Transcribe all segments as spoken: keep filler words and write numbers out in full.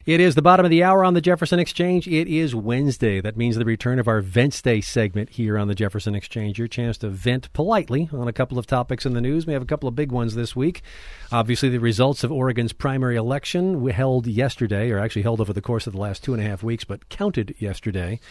It is the bottom of the hour on the Jefferson Exchange. It is Wednesday. That means the return of our Wednesday segment here on the Jefferson Exchange. Your chance to vent politely on a couple of topics in the news. We have a couple of big ones this week. Obviously, the results of Oregon's primary election held yesterday, or actually held over the course of the last two and a half weeks, but counted yesterday.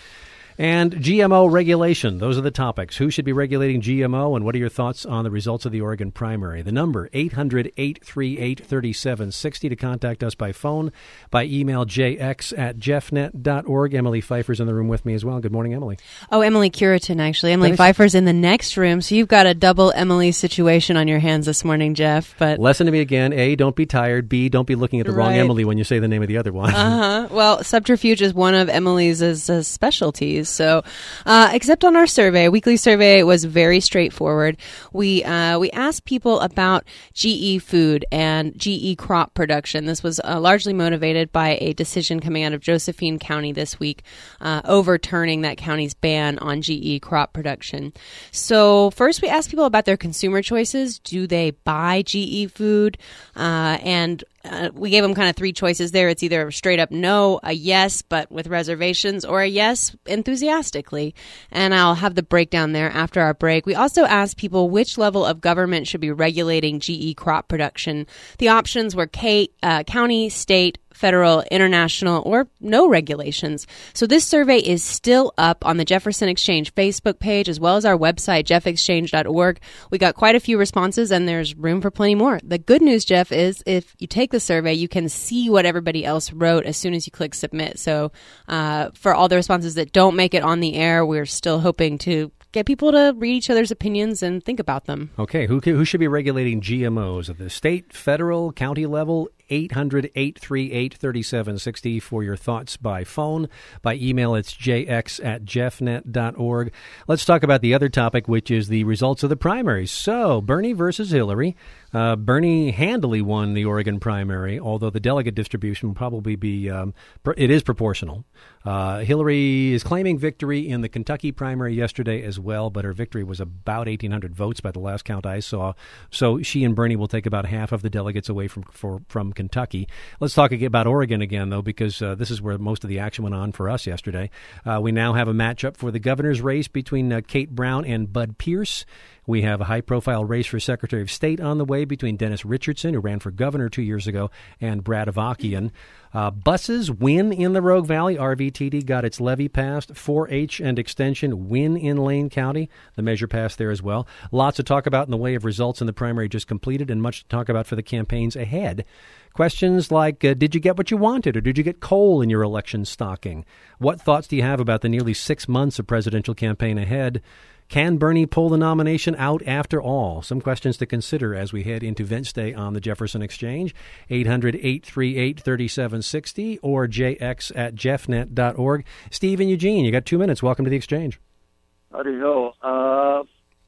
And G M O regulation. Those are the topics. Who should be regulating G M O, and what are your thoughts on the results of the Oregon primary? The number, eight hundred, eight three eight, three seven six zero to contact us by phone, by email, jx at jeffnet dot org. Emily Pfeiffer's in the room with me as well. Good morning, Emily. Oh, Emily Curitin, actually. Emily Pfeiffer's in the next room, so you've got a double Emily situation on your hands this morning, Jeff. But listen to me again. A, don't be tired. B, don't be looking at the right. wrong Emily when you say the name of the other one. Uh-huh. Well, subterfuge is one of Emily's uh, specialties. So, uh, except on our survey, a weekly survey was very straightforward. We uh, we asked people about G E food and G E crop production. This was uh, largely motivated by a decision coming out of Josephine County this week, uh, overturning that county's ban on G E crop production. So, first we asked people about their consumer choices. Do they buy G E food? Uh, and Uh, we gave them kind of three choices there. It's either a straight up no, a yes, but with reservations, or a yes enthusiastically. And I'll have the breakdown there after our break. We also asked people which level of government should be regulating G E crop production. The options were K, uh, county, state, federal, international, or no regulations. So this survey is still up on the Jefferson Exchange Facebook page, as well as our website, jeff exchange dot org. We got quite a few responses, and there's room for plenty more. The good news, Jeff, is if you take the survey, you can see what everybody else wrote as soon as you click submit. So uh, for all the responses that don't make it on the air, we're still hoping to get people to read each other's opinions and think about them. Okay, who who should be regulating G M Os at the state, federal, county level? eight hundred, eight three eight, three seven six zero for your thoughts by phone. By email, it's jx at jeffnet dot org. Let's talk about the other topic, which is the results of the primaries. So, Bernie versus Hillary. Uh, Bernie handily won the Oregon primary, although the delegate distribution will probably be, um, pr- it is proportional. Uh, Hillary is claiming victory in the Kentucky primary yesterday as well, but her victory was about eighteen hundred votes by the last count I saw. So she and Bernie will take about half of the delegates away from for, from Kentucky. Let's talk about Oregon again, though, because uh, this is where most of the action went on for us yesterday. Uh, we now have a matchup for the governor's race between uh, Kate Brown and Bud Pierce. We have a high-profile race for Secretary of State on the way between Dennis Richardson, who ran for governor two years ago, and Brad Avakian. Uh, buses win in the Rogue Valley. R V T D got its levy passed. four H and Extension win in Lane County. The measure passed there as well. Lots to talk about in the way of results in the primary just completed, and much to talk about for the campaigns ahead. Questions like, uh, did you get what you wanted, or did you get coal in your election stocking? What thoughts do you have about the nearly six months of presidential campaign ahead? Can Bernie pull the nomination out after all? Some questions to consider as we head into Wednesday on the Jefferson Exchange. eight hundred, eight three eight, three seven six zero or jx at jeffnet dot org. Steve and Eugene, you got two minutes. Welcome to the Exchange. Howdy ho. Uh,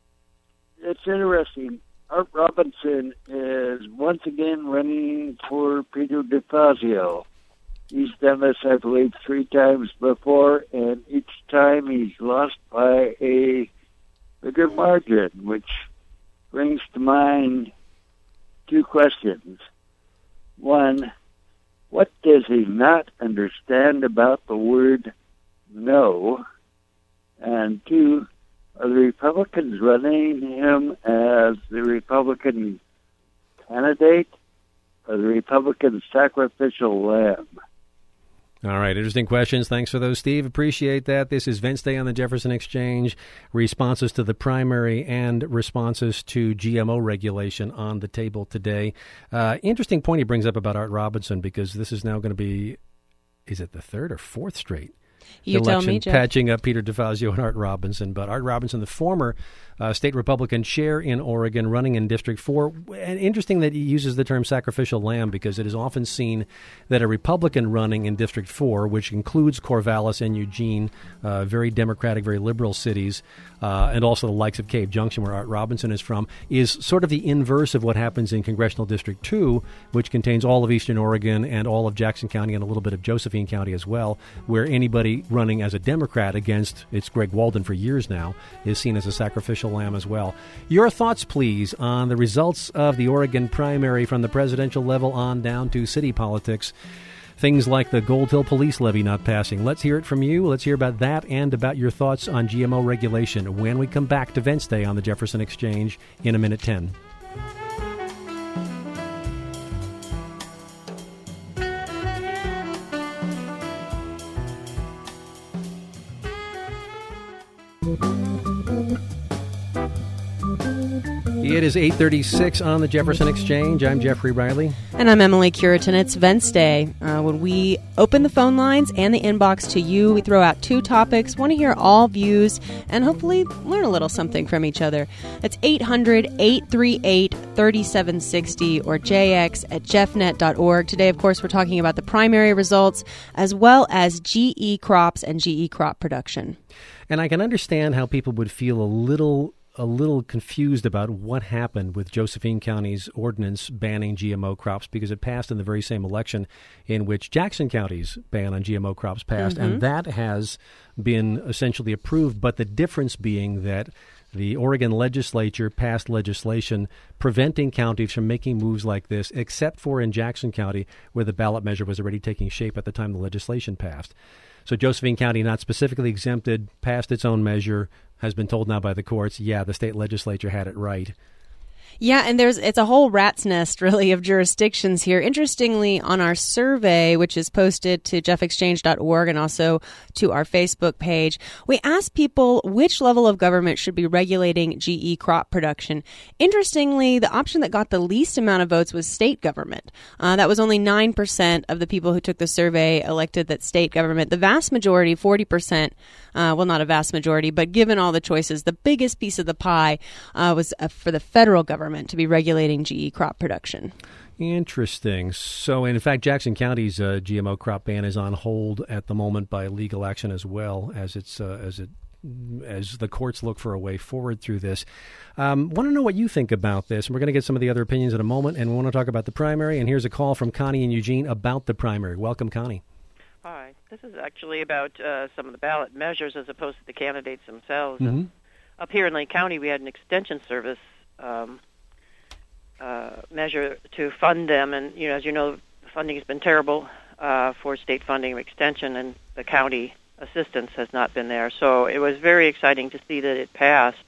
it's interesting. Art Robinson is once again running for Peter DeFazio. He's done this, I believe, three times before, and each time he's lost by a bigger margin, which brings to mind two questions. One, what does he not understand about the word no? And two, are the Republicans running him as the Republican candidate or the Republican sacrificial lamb? All right, interesting questions. Thanks for those, Steve. Appreciate that. This is Wednesday on the Jefferson Exchange. Responses to the primary and responses to G M O regulation on the table today. Uh, interesting point he brings up about Art Robinson, because this is now going to be, is it the third or fourth straight you election, tell me, Jeff. patching up Peter DeFazio and Art Robinson. But Art Robinson, the former uh, state Republican chair in Oregon, running in District four. And interesting that he uses the term sacrificial lamb, because it is often seen that a Republican running in District four, which includes Corvallis and Eugene, uh, very Democratic, very liberal cities, uh, and also the likes of Cave Junction, where Art Robinson is from, is sort of the inverse of what happens in Congressional District two, which contains all of Eastern Oregon and all of Jackson County and a little bit of Josephine County as well, where anybody running as a Democrat against, it's Greg Walden for years now, is seen as a sacrificial lamb as well. Your thoughts, please, on the results of the Oregon primary from the presidential level on down to city politics. things like the Gold Hill police levy not passing. Let's hear it from you. Let's hear about that and about your thoughts on G M O regulation when we come back to Vents Day on the Jefferson Exchange in a minute ten. It is eight thirty-six on the Jefferson Exchange. I'm Jeffrey Riley. And I'm Emily Curitan. It's Vents Day. Uh, when we open the phone lines and the inbox to you, we throw out two topics. Want to hear all views and hopefully learn a little something from each other. It's eight hundred, eight three eight, three seven six zero or j x at jeffnet dot org. Today, of course, we're talking about the primary results as well as G E crops and G E crop production. And I can understand how people would feel a little a little confused about what happened with Josephine County's ordinance banning G M O crops, because it passed in the very same election in which Jackson County's ban on G M O crops passed, mm-hmm. and that has been essentially approved, but the difference being that the Oregon legislature passed legislation preventing counties from making moves like this, except for in Jackson County, where the ballot measure was already taking shape at the time the legislation passed. So Josephine County, not specifically exempted, passed its own measure, has been told now by the courts, yeah, the state legislature had it right. Yeah, and there's it's a whole rat's nest, really, of jurisdictions here. Interestingly, on our survey, which is posted to jeff exchange dot org and also to our Facebook page, we asked people which level of government should be regulating G E crop production. Interestingly, the option that got the least amount of votes was state government. Uh, that was only nine percent of the people who took the survey elected that state government. The vast majority, forty percent, uh, well, not a vast majority, but given all the choices, the biggest piece of the pie uh, was uh, for the federal government to be regulating G E crop production. Interesting. So, in fact, Jackson County's uh, G M O crop ban is on hold at the moment by legal action as well as it's uh, as it as the courts look for a way forward through this. Um, want to know what you think about this, and we're going to get some of the other opinions in a moment, and we want to talk about the primary. And here's a call from Connie and Eugene about the primary. Welcome, Connie. Hi. This is actually about uh, some of the ballot measures as opposed to the candidates themselves. Mm-hmm. Up here in Lane County, we had an extension service um, Uh, measure to fund them, and you know, as you know, the funding has been terrible uh, for state funding of extension, and the county assistance has not been there. So it was very exciting to see that it passed,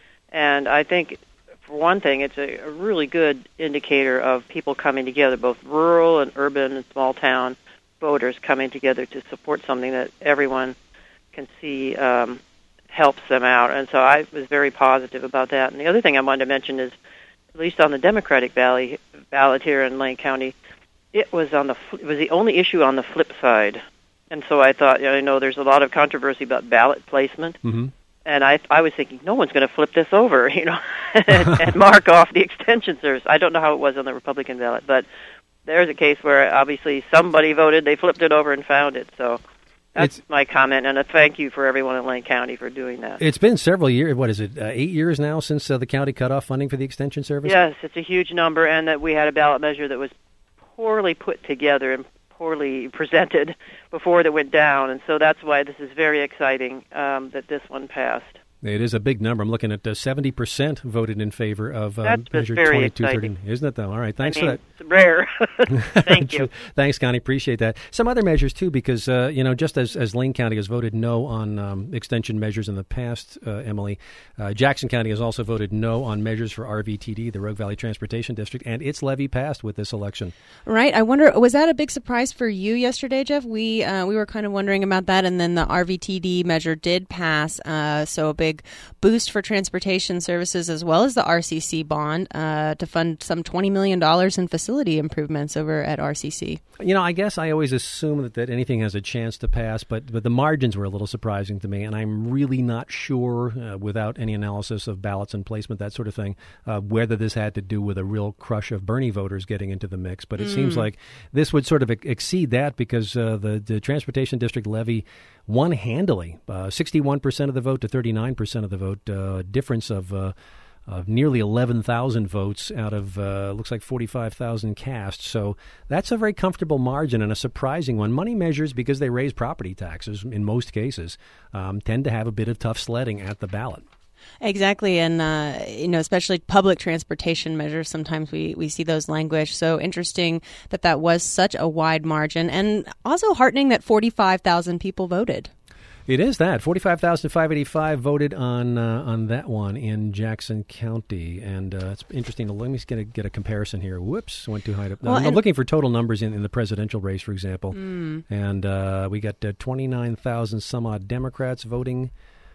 and I think, for one thing, it's a, a really good indicator of people coming together, both rural and urban and small town voters coming together to support something that everyone can see um, helps them out, and so I was very positive about that. And the other thing I wanted to mention is, at least on the Democratic ballot, ballot here in Lane County, it was on the it was the only issue on the flip side, and so I thought, you know, I know there's a lot of controversy about ballot placement, mm-hmm. and I I was thinking no one's going to flip this over, you know, and, and mark off the extension service. I don't know how it was on the Republican ballot, but there's a case where obviously somebody voted, they flipped it over and found it. So that's it's, my comment, and a thank you for everyone in Lane County for doing that. It's been several years. What is it, uh, eight years now since uh, the county cut off funding for the extension service? Yes, it's a huge number, and that we had a ballot measure that was poorly put together and poorly presented before that went down, and so that's why this is very exciting um, that this one passed. It is a big number. I'm looking at uh, seventy percent voted in favor of uh, That's Measure twenty-two thirty. Isn't it, though? All right. Thanks I mean, for that. It's rare. Thank you. Thanks, Connie. Appreciate that. Some other measures, too, because, uh, you know, just as, as Lane County has voted no on um, extension measures in the past, uh, Emily, uh, Jackson County has also voted no on measures for R V T D, the Rogue Valley Transportation District, and its levy passed with this election. Right. I wonder, was that a big surprise for you yesterday, Jeff? We uh, we were kind of wondering about that, and then the R V T D measure did pass, uh, so a big boost for transportation services as well as the R C C bond uh, to fund some twenty million dollars in facility improvements over at R C C. You know, I guess I always assume that, that anything has a chance to pass, but, but the margins were a little surprising to me, and I'm really not sure, uh, without any analysis of ballots and placement, that sort of thing, uh, whether this had to do with a real crush of Bernie voters getting into the mix. But it mm. seems like this would sort of ex- exceed that because uh, the, the Transportation District levy won handily, uh, sixty-one percent of the vote to thirty-nine percent of the vote, uh, difference of uh, of nearly eleven thousand votes out of, uh, looks like forty-five thousand cast. So that's a very comfortable margin and a surprising one. Money measures, because they raise property taxes in most cases, um, tend to have a bit of tough sledding at the ballot. Exactly, and uh, you know, especially public transportation measures. Sometimes we, we see those language. So interesting that that was such a wide margin, and also heartening that forty-five thousand people voted. It is that forty-five thousand five hundred eighty-five voted on uh, on that one in Jackson County, and uh, it's interesting. To, let me get a, get a comparison here. Whoops, went too high. To, well, I'm looking for total numbers in, in the presidential race, for example, mm. and uh, we got uh, twenty-nine thousand some odd Democrats voting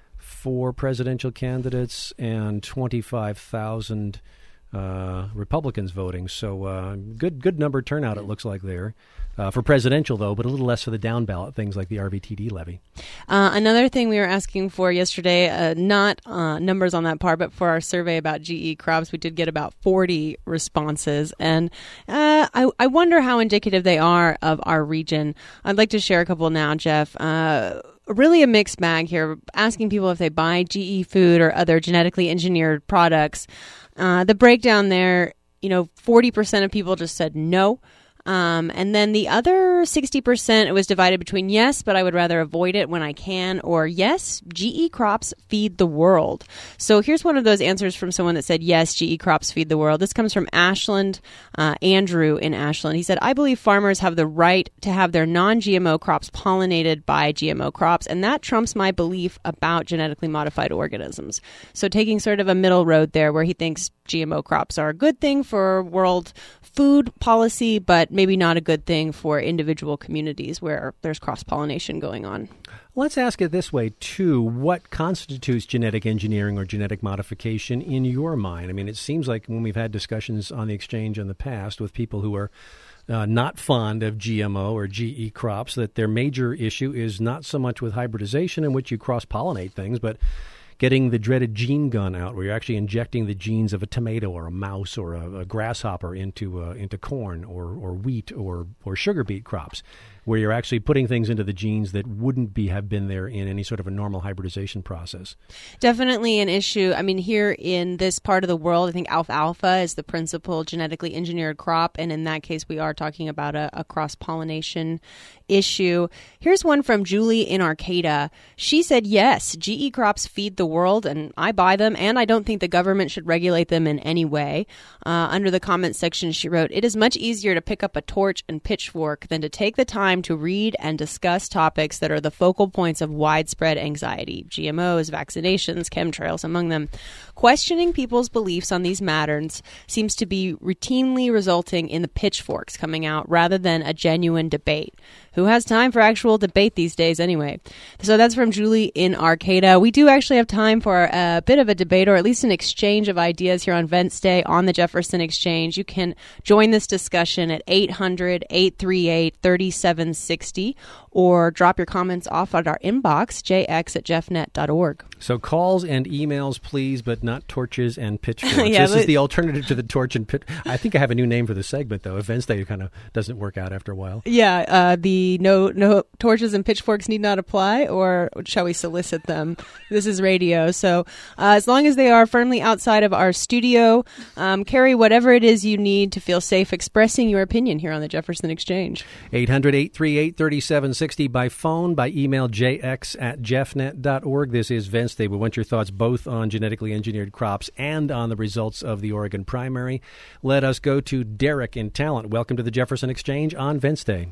for presidential candidates, and twenty-five thousand uh, Republicans voting. So uh, good good number turnout, it looks like there. Uh, for presidential, though, but a little less for the down ballot, things like the R V T D levy. Uh, another thing we were asking for yesterday, uh, not uh, numbers on that part, but for our survey about G E crops, we did get about forty responses. And uh, I, I wonder how indicative they are of our region. I'd like to share a couple now, Jeff. Uh, really a mixed bag here, asking people if they buy G E food or other genetically engineered products. Uh, the breakdown there, you know, forty percent of people just said no. Um, and then the other sixty percent, it was divided between yes, but I would rather avoid it when I can, or yes, G E crops feed the world. So here's one of those answers from someone that said, yes, G E crops feed the world. This comes from Ashland, uh, Andrew in Ashland. He said, I believe farmers have the right to have their non-G M O crops pollinated by G M O crops, and that trumps my belief about genetically modified organisms. So taking sort of a middle road there where he thinks G M O crops are a good thing for world food policy, but maybe not a good thing for individual communities where there's cross-pollination going on. Let's ask it this way, too. What constitutes genetic engineering or genetic modification in your mind? I mean, it seems like when we've had discussions on the exchange in the past with people who are uh, not fond of G M O or G E crops, that their major issue is not so much with hybridization in which you cross-pollinate things, but getting the dreaded gene gun out, where you're actually injecting the genes of a tomato or a mouse or a, a grasshopper into uh, into corn or, or wheat or, or sugar beet crops, where you're actually putting things into the genes that wouldn't be have been there in any sort of a normal hybridization process. Definitely an issue. I mean, here in this part of the world, I think alfalfa is the principal genetically engineered crop, and in that case, we are talking about a, a cross-pollination issue. Here's one from Julie in Arcata. She said, yes, G E crops feed the world, and I buy them, and I don't think the government should regulate them in any way. Uh, under the comments section, she wrote, it is much easier to pick up a torch and pitchfork than to take the time to read and discuss topics that are the focal points of widespread anxiety. G M Os, vaccinations, chemtrails among them. Questioning people's beliefs on these matters seems to be routinely resulting in the pitchforks coming out rather than a genuine debate. Who has time for actual debate these days anyway? So that's from Julie in Arcata. We do actually have time for a bit of a debate, or at least an exchange of ideas here on Vents Day on the Jefferson Exchange. You can join this discussion at eight hundred, eight three eight, three seven six zero or drop your comments off at our inbox, j x at jeff net dot org. So calls and emails, please, but not torches and pitchforks. yeah, this is the alternative to the torch and pit. I think I have a new name for the segment, though. Events Day kind of doesn't work out after a while. Yeah, uh, the no no torches and pitchforks need not apply, or shall we solicit them? This is radio, so uh, as long as they are firmly outside of our studio, um, carry whatever it is you need to feel safe expressing your opinion here on the Jefferson Exchange. eight hundred, eight three eight, three seven six zero by phone, by email, j x at jeff net dot org. This is Vents Day. We want your thoughts both on genetically engineered crops and on the results of the Oregon primary. Let us go to Derek in Talent. Welcome to the Jefferson Exchange on Vents Day.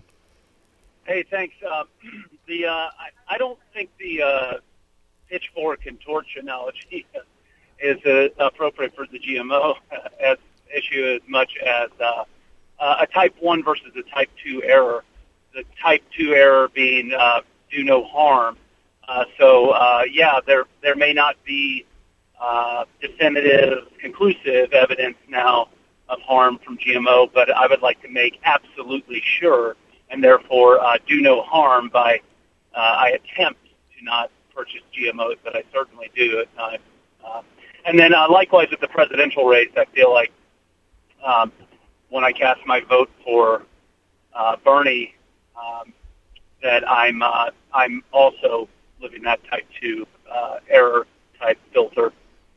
Hey, thanks. Uh, the uh, I, I don't think the uh, pitchfork and torch analogy is uh, appropriate for the G M O as issue as much as uh, uh, a type one versus a type two error. The type two error being uh, do no harm. Uh, so, uh, yeah, there there may not be uh, definitive, conclusive evidence now of harm from G M O, but I would like to make absolutely sure, and therefore uh, do no harm by uh, I attempt to not purchase G M Os, but I certainly do at times. Uh, and then uh, likewise with the presidential race, I feel like um, when I cast my vote for uh, Bernie, um, that I'm uh, I'm also living that type two uh, error type filter.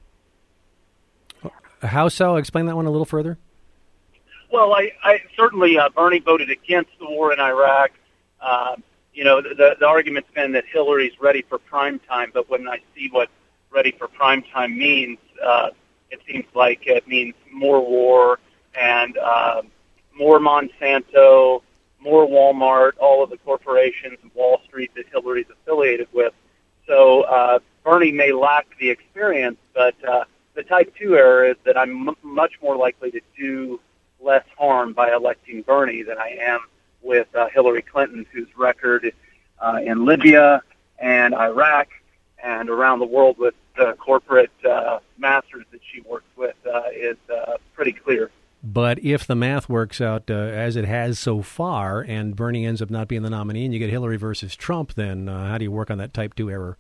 How so? Explain that one a little further. Well, I, I certainly uh, Bernie voted against the war in Iraq. Uh, you know, the, the argument's been that Hillary's ready for prime time, but when I see what ready for primetime means, uh, it seems like it means more war and uh, more Monsanto, more Walmart, all of the corporations of Wall Street that Hillary's affiliated with. So uh, Bernie may lack the experience, but uh, the type two error is that I'm m- much more likely to do less harm by electing Bernie than I am with uh, Hillary Clinton, whose record uh, in Libya and Iraq and around the world with the corporate uh, masters that she works with uh, is uh, pretty clear. But if the math works out uh, as it has so far and Bernie ends up not being the nominee and you get Hillary versus Trump, then uh, how do you work on that type two error?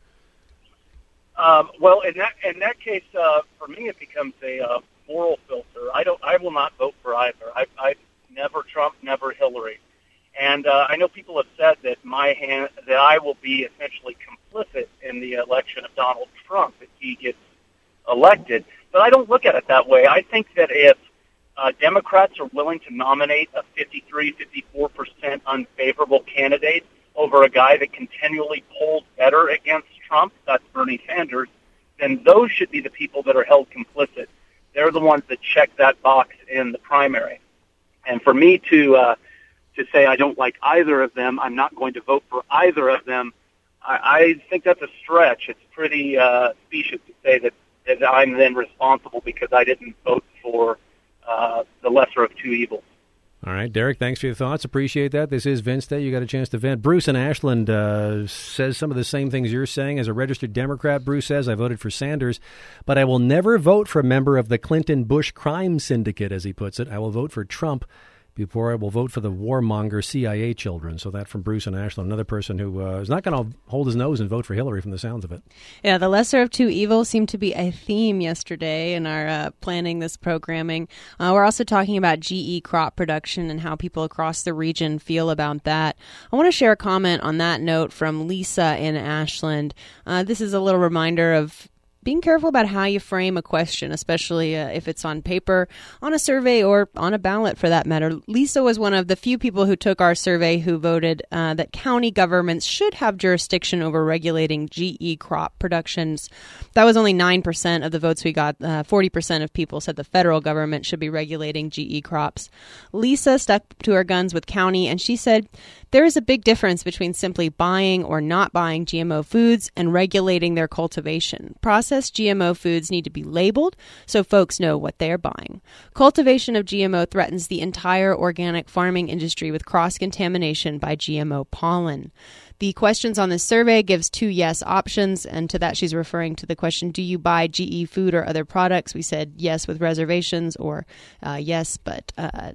Um, well, in that in that case, uh, for me, it becomes a uh, moral filter. I don't. I will not vote for either. I, I never Trump, never Hillary. And uh, I know people have said that my hand, that I will be essentially complicit in the election of Donald Trump if he gets elected. But I don't look at it that way. I think that if uh, Democrats are willing to nominate a fifty-three, fifty-four percent unfavorable candidate over a guy that continually polls better against Trump, that's Bernie Sanders, then those should be the people that are held complicit. They're the ones that check that box in the primary. And for me to uh, to say I don't like either of them, I'm not going to vote for either of them, I, I think that's a stretch. It's pretty uh, specious to say that, that I'm then responsible because I didn't vote for uh, the lesser of two evils. All right, Derek, thanks for your thoughts. Appreciate that. This is Vince Day. You got a chance to vent. Bruce in Ashland uh, says some of the same things you're saying. As a registered Democrat, Bruce says, I voted for Sanders, but I will never vote for a member of the Clinton-Bush crime syndicate, as he puts it. I will vote for Trump before I will vote for the warmonger C I A children. So that from Bruce in Ashland, another person who uh, is not going to hold his nose and vote for Hillary from the sounds of it. Yeah, the lesser of two evils seemed to be a theme yesterday in our uh, planning this programming. Uh, we're also talking about G E crop production and how people across the region feel about that. I want to share a comment on that note from Lisa in Ashland. Uh, this is a little reminder of being careful about how you frame a question, especially uh, if it's on paper, on a survey, or on a ballot for that matter. Lisa was one of the few people who took our survey who voted uh, that county governments should have jurisdiction over regulating G E crop productions. That was only nine percent of the votes we got. Uh, forty percent of people said the federal government should be regulating G E crops. Lisa stuck to her guns with county, and she said there is a big difference between simply buying or not buying G M O foods and regulating their cultivation. Processed G M O foods need to be labeled so folks know what they're buying. Cultivation of G M O threatens the entire organic farming industry with cross-contamination by G M O pollen. The questions on this survey gives two yes options, and to that she's referring to the question, do you buy G E food or other products? We said yes with reservations, or uh, yes, but... Uh,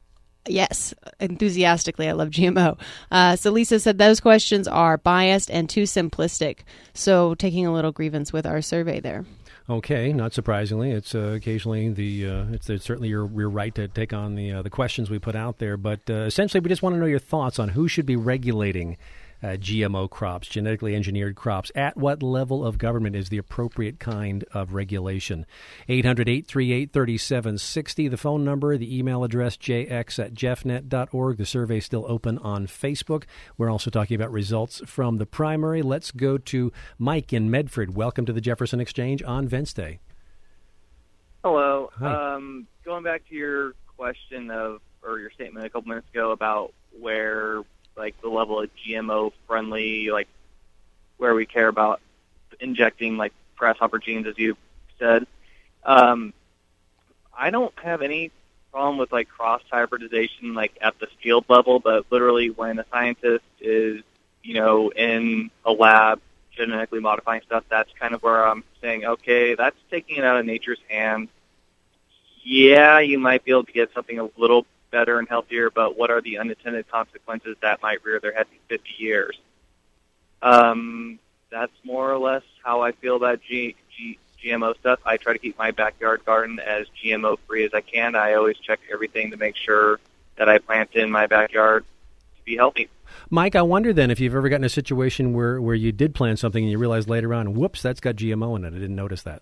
Yes, enthusiastically, I love G M O. Uh, so Lisa said those questions are biased and too simplistic. So taking a little grievance with our survey there. Okay, not surprisingly, it's uh, occasionally the uh, it's, it's certainly your your right to take on the uh, the questions we put out there. But uh, essentially, we just want to know your thoughts on who should be regulating Uh, G M O crops, genetically engineered crops. At what level of government is the appropriate kind of regulation? eight hundred, eight three eight, three seven six zero, the phone number, the email address, j x at jeff net dot org. The survey is still open on Facebook. We're also talking about results from the primary. Let's go to Mike in Medford. Welcome to the Jefferson Exchange on Vince Day. Hello. Hi. Um, going back to your question of, or your statement a couple minutes ago about where like the level of G M O friendly, like where we care about injecting like grasshopper genes, as you said. Um, I don't have any problem with like cross hybridization, like at the field level, but literally when a scientist is, you know, in a lab genetically modifying stuff, that's kind of where I'm saying, okay, that's taking it out of nature's hands. Yeah, you might be able to get something a little better and healthier, but what are the unintended consequences that might rear their head in fifty years? Um, that's more or less how I feel about G, G, G M O stuff. I try to keep my backyard garden as G M O free as I can. I always check everything to make sure that I plant in my backyard to be healthy. Mike, I wonder then if you've ever gotten a situation where, where you did plant something and you realized later on, whoops, that's got G M O in it. I didn't notice that.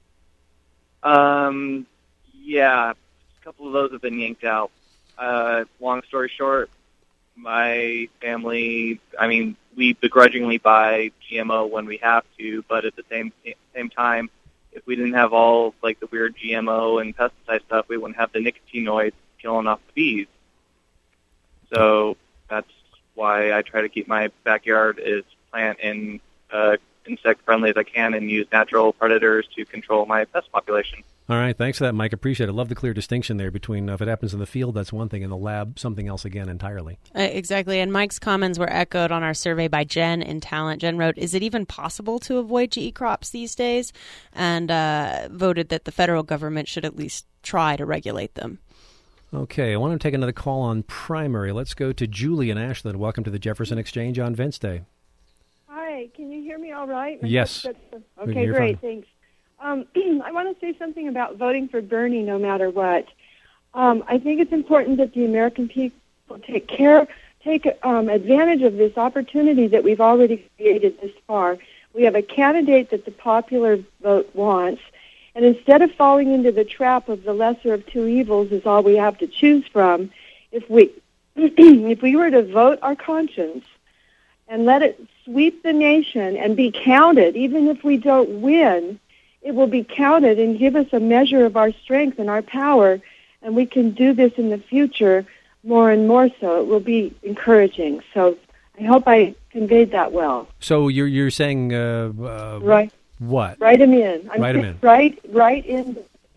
Um, yeah, a couple of those have been yanked out. Uh, long story short, my family, I mean, we begrudgingly buy G M O when we have to, but at the same the same time, if we didn't have all like the weird G M O and pesticide stuff, we wouldn't have the nicotinoids killing off the bees. So that's why I try to keep my backyard as plant and uh, insect friendly as I can, and use natural predators to control my pest population. All right, thanks for that, Mike. Appreciate it. Love the clear distinction there between uh, if it happens in the field, that's one thing, in the lab, something else again entirely. Uh, exactly, and Mike's comments were echoed on our survey by Jen in Talent. Jen wrote, is it even possible to avoid G E crops these days? And uh, voted that the federal government should at least try to regulate them. Okay, I want to take another call on primary. Let's go to Julie in Ashland. Welcome to the Jefferson Exchange on Vince Day. Hi, can you hear me all right? Yes. Okay, great, thanks. Um, I want to say something about voting for Bernie no matter what. Um, I think it's important that the American people take care, take um, advantage of this opportunity that we've already created this far. We have a candidate that the popular vote wants, and instead of falling into the trap of the lesser of two evils is all we have to choose from, if we if we were to vote our conscience and let it sweep the nation and be counted, even if we don't win, it will be counted and give us a measure of our strength and our power, and we can do this in the future more and more so. It will be encouraging. So I hope I conveyed that well. So you're you're saying uh, uh, right? What? Write him in. I'm write him in. Right, right in.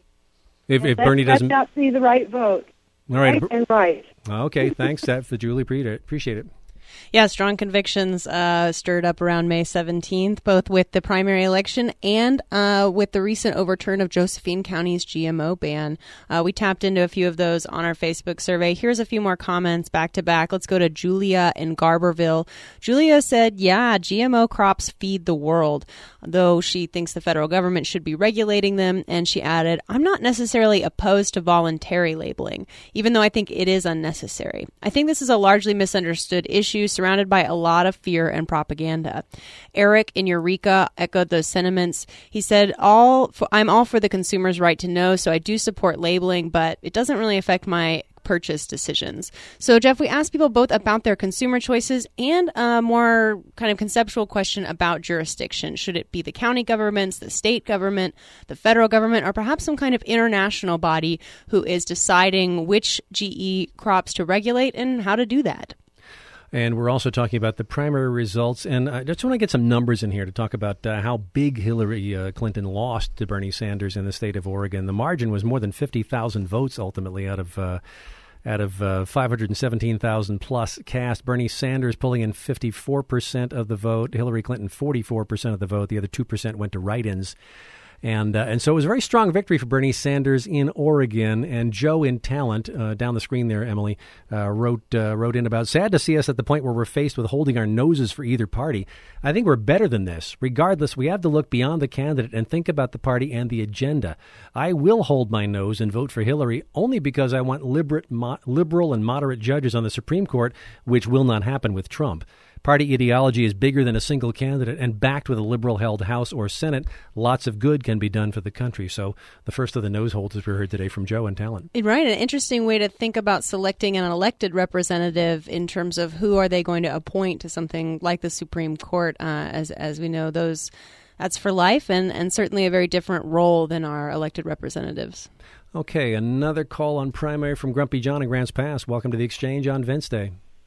If, if let, Bernie doesn't, let that be the right vote. All right, right and right. Okay, thanks, that for Julie. Appreciate it. Yeah, strong convictions uh, stirred up around May seventeenth, both with the primary election and uh, with the recent overturn of Josephine County's G M O ban. Uh, we tapped into a few of those on our Facebook survey. Here's a few more comments back to back. Let's go to Julia in Garberville. Julia said, yeah, G M O crops feed the world, though she thinks the federal government should be regulating them. And she added, I'm not necessarily opposed to voluntary labeling, even though I think it is unnecessary. I think this is a largely misunderstood issue surrounded by a lot of fear and propaganda. Eric in Eureka echoed those sentiments. He said, "All for, I'm all for the consumer's right to know, so I do support labeling, but it doesn't really affect my purchase decisions." So, Jeff, we asked people both about their consumer choices and a more kind of conceptual question about jurisdiction. Should it be the county governments, the state government, the federal government, or perhaps some kind of international body who is deciding which G E crops to regulate and how to do that? And we're also talking about the primary results. And I just want to get some numbers in here to talk about uh, how big Hillary uh, Clinton lost to Bernie Sanders in the state of Oregon. The margin was more than fifty thousand votes ultimately out of uh, out of uh, five hundred seventeen thousand plus cast. Bernie Sanders pulling in fifty-four percent of the vote. Hillary Clinton, forty-four percent of the vote. The other two percent went to write-ins. And uh, and so it was a very strong victory for Bernie Sanders in Oregon. And Joe in Talent, uh, down the screen there, Emily, uh, wrote uh, wrote in about, sad to see us at the point where we're faced with holding our noses for either party. I think we're better than this. Regardless, we have to look beyond the candidate and think about the party and the agenda. I will hold my nose and vote for Hillary only because I want liberal, mo- liberal and moderate judges on the Supreme Court, which will not happen with Trump. Party ideology is bigger than a single candidate, and backed with a liberal-held House or Senate, lots of good can be done for the country. So the first of the nose holds, as we heard today from Joe in Talent. Right, an interesting way to think about selecting an elected representative in terms of who are they going to appoint to something like the Supreme Court. Uh, as as we know, those that's for life, and, and certainly a very different role than our elected representatives. Okay, another call on primary from Grumpy John in Grants Pass. Welcome to the Exchange on Vince Day.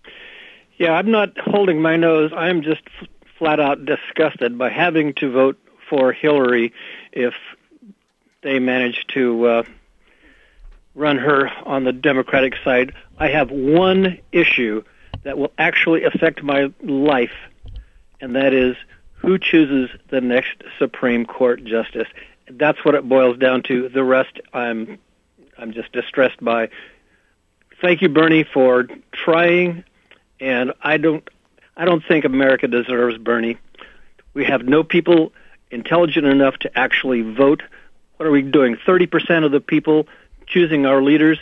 Yeah, I'm not holding my nose. I'm just f- flat out disgusted by having to vote for Hillary if they manage to uh, run her on the Democratic side. I have one issue that will actually affect my life, and that is who chooses the next Supreme Court justice. That's what it boils down to. The rest I'm I'm just distressed by. Thank you, Bernie, for trying. And I don't, I don't think America deserves Bernie. We have no people intelligent enough to actually vote. What are we doing? Thirty percent of the people choosing our leaders.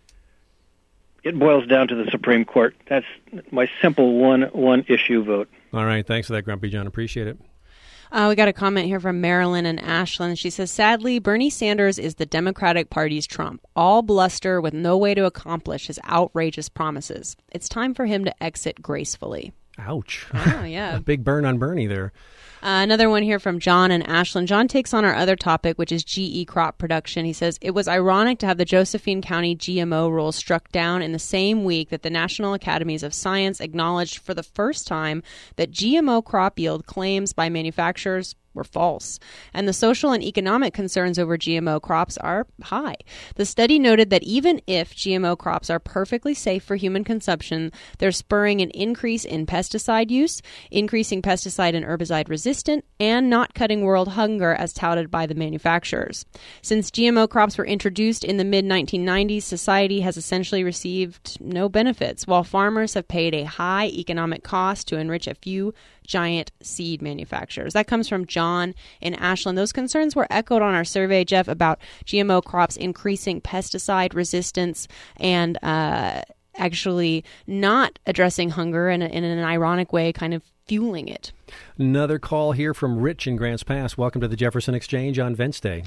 It boils down to the Supreme Court. That's my simple one one issue vote. All right, thanks for that, Grumpy John. Appreciate it. Uh, we got a comment here from Marilyn and Ashland. She says, sadly, Bernie Sanders is the Democratic Party's Trump. All bluster with no way to accomplish his outrageous promises. It's time for him to exit gracefully. Ouch. Oh, yeah. A big burn on Bernie there. Uh, another one here from John and Ashland. John takes on our other topic, which is G E crop production. He says, it was ironic to have the Josephine County G M O rules struck down in the same week that the National Academies of Science acknowledged for the first time that G M O crop yield claims by manufacturers were false, and the social and economic concerns over G M O crops are high. The study noted that even if G M O crops are perfectly safe for human consumption, they're spurring an increase in pesticide use, increasing pesticide and herbicide resistant, and not cutting world hunger as touted by the manufacturers. Since G M O crops were introduced in the mid nineteen nineties, society has essentially received no benefits, while farmers have paid a high economic cost to enrich a few giant seed manufacturers. That comes from John in Ashland. Those concerns were echoed on our survey, Jeff, about G M O crops increasing pesticide resistance and uh, actually not addressing hunger and in an ironic way, kind of fueling it. Another call here from Rich in Grants Pass. Welcome to the Jefferson Exchange on Vents Day.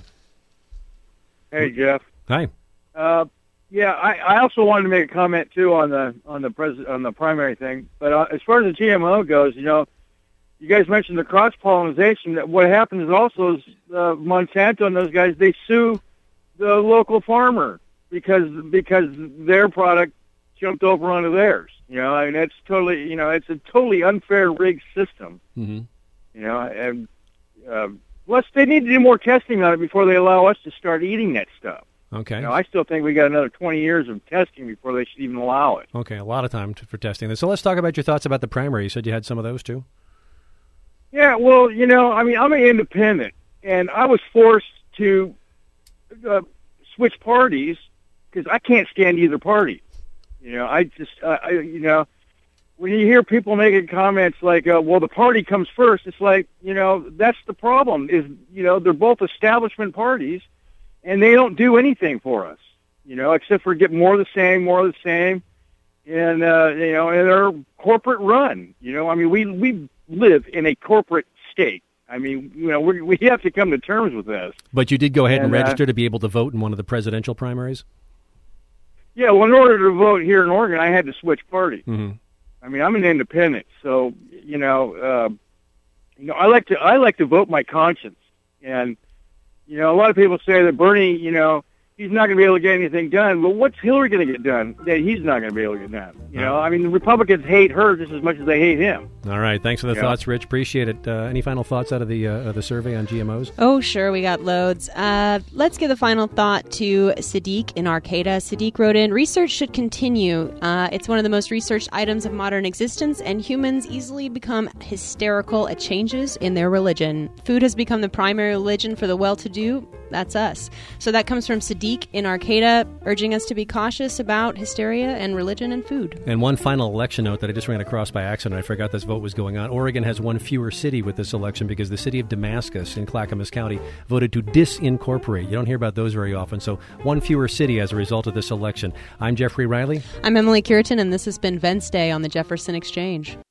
Hey, Jeff. Hi. Uh, yeah, I, I also wanted to make a comment too on the on the pres- on the primary thing. But uh, as far as the G M O goes, you know, you guys mentioned the cross pollination. That what happens is also is, uh, Monsanto and those guys, they sue the local farmer because because their product jumped over onto theirs. You know, I mean, it's totally, you know, it's a totally unfair rigged system. Mm-hmm. You know, and uh, plus they need to do more testing on it before they allow us to start eating that stuff. Okay. You know, I still think we got another twenty years of testing before they should even allow it. Okay, a lot of time to, for testing this. So let's talk about your thoughts about the primary. You said you had some of those too? Yeah, well, you know, I mean, I'm an independent, and I was forced to uh, switch parties because I can't stand either party. You know, I just, uh, I, you know, when you hear people making comments like, uh, well, the party comes first, it's like, you know, that's the problem is, you know, they're both establishment parties, and they don't do anything for us, you know, except for get more of the same, more of the same, and, uh, you know, and they're corporate run, you know, I mean, we, we live in a corporate state. I mean, you know, we we have to come to terms with this. But you did go ahead and, and register uh, to be able to vote in one of the presidential primaries? Yeah, well, in order to vote here in Oregon, I had to switch parties. Mm-hmm. I mean, I'm an independent, so, you know, uh, you know, I like to I like to vote my conscience. And, you know, a lot of people say that Bernie, you know, he's not going to be able to get anything done. Well, what's Hillary going to get done that he's not going to be able to get done? You know, I mean, the Republicans hate her just as much as they hate him. All right. Thanks for the Yeah. thoughts, Rich. Appreciate it. Uh, any final thoughts out of the uh, of the survey on G M Os? Oh, sure. We got loads. Uh, let's give the final thought to Sadiq in Arcata. Sadiq wrote in, research should continue. Uh, it's one of the most researched items of modern existence, and humans easily become hysterical at changes in their religion. Food has become the primary religion for the well-to-do. That's us. So that comes from Sadiq in Arcata, urging us to be cautious about hysteria and religion and food. And one final election note that I just ran across by accident. I forgot this vote was going on. Oregon has one fewer city with this election because the city of Damascus in Clackamas County voted to disincorporate. You don't hear about those very often. So one fewer city as a result of this election. I'm Jeffrey Riley. I'm Emily Curitan, and this has been Vents Day on the Jefferson Exchange.